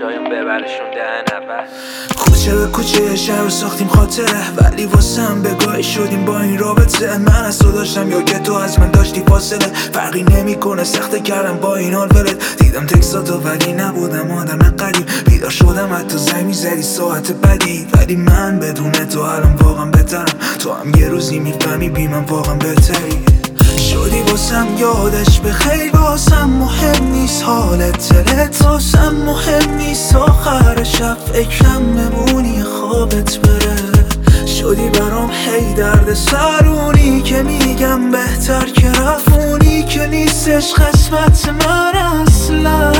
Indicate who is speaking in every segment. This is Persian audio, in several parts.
Speaker 1: شایم ببرشون دهن اول.
Speaker 2: کوچه به کوچه شهر ساختیم خاطره، ولی واسم بگاهی شدیم با این رابطه. من از تو داشتم یا که تو از من داشتی فاصله، فرقی نمیکنه سخته کردم با این حال ولت. دیدم تکساتو ولی نبودم آدم قریب، بیدار شدم حتی زنگ میزدی ساعت بدی. ولی من بدون تو الان واقعا بهترم، تو هم یه روزی میفهمی بی من واقعا بهتری. شدی واسم یادش به خیر، واسم مهم نیست حالت دلت، واسم مهم نیست آخر شب فکرم بمونی خوابت بره. شدی برام هی درد سرونی که میگم بهتر که رفونی، که نیستش قسمت من اصلا.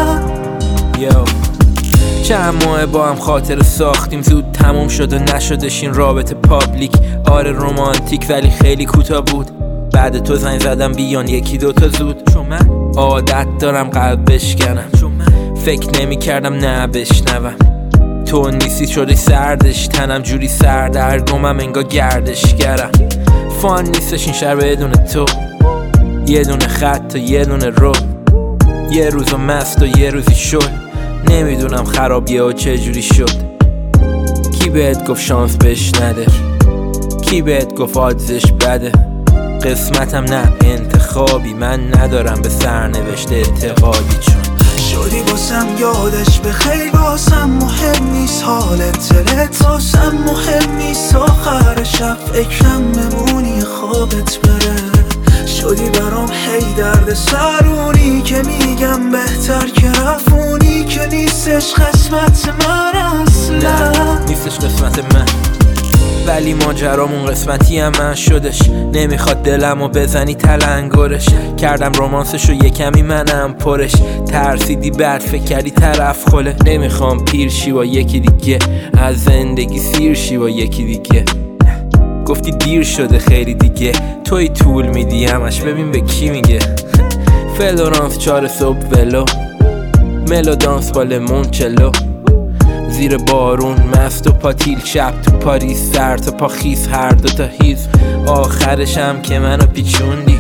Speaker 1: چند ماه با هم خاطر ساختیم، زود تموم شد و نشدش این رابطه پابلیک. آره رومانتیک ولی خیلی کوتاه بود، بعد تو زنگ زدم بیان یکی دوتا زود. چون من عادت دارم قلب بشکنم، چون من فکر نمی کردم نه بشنوم. تو نیستی شدی سردش، تنم جوری سردرگمم انگار گردشگرم. فان نیستش این شهر بدون تو، یه دونه خط و یه دونه رو، یه روزو مست و یه روزی شل. نمیدونم خرابیه و چه جوری شد. کی بهت گفت شانس بهش نده، کی بهت گفت آدزش بده. قسمتم نه انتخابی، من ندارم به سرنوشت اعتقادی. چون
Speaker 2: شدی واسم یادش به خیر، واسم مهم نیست حالت دلت، واسم مهم نیست آخر شب فکرم بمونی خوابت بره. شدی برام هی درد سرونی که میگم بهتر که رفونی، که نیستش قسمت من اصلا.
Speaker 1: نیستش قسمت من، ولی ماجرامون قسمتی هم من شدش. نمیخواد دلمو بزنی تلنگرش، کردم رومانسشو یه کمی منم پرش. ترسیدی بعد فکر کردی طرف خله. نمیخوام پیر شی با یکی دیگه، از زندگی سیر شی با یکی دیگه. گفتی دیر شده خیلی دیگه، توی طول میدی همش ببین به کی میگه. فلورانس 4 صبح ولو، ملودانس با لیمونچلو، زیر بارون مست و پاتیل، شب تو پاریس سر تا پا خیس، هر دوتا هیز. آخرشم که منو پیچوندی،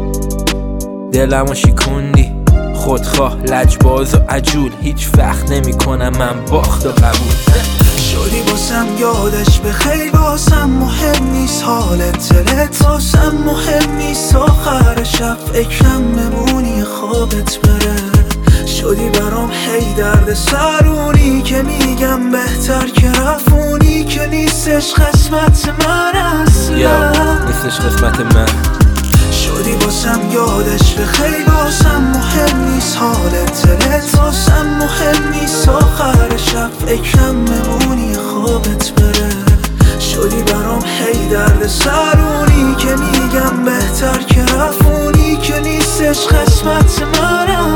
Speaker 1: دلمو شیکوندی. خودخواه لجباز و عجول، هیچ وقت نمی کنم من باخت و قبول.
Speaker 2: شدی واسم یادش به خیر، واسم مهم نیست حالت دلت، واسم مهم نیست آخر شب فکرم بمونی خوابت بره. شدی برام هی درد سرونی که میگم بهتر که رفونی، که نیستش قسمت من اصلا.
Speaker 1: نیستش قسمت من.
Speaker 2: شدی واسم یادش به خیر، واسم مهم نیست حالت دلت، واسم مهم نیست آخر شب فکرم بمونی خوابت بره. شدی برام هی درد سرونی که میگم بهتر که رفونی، که نیستش قسمت من.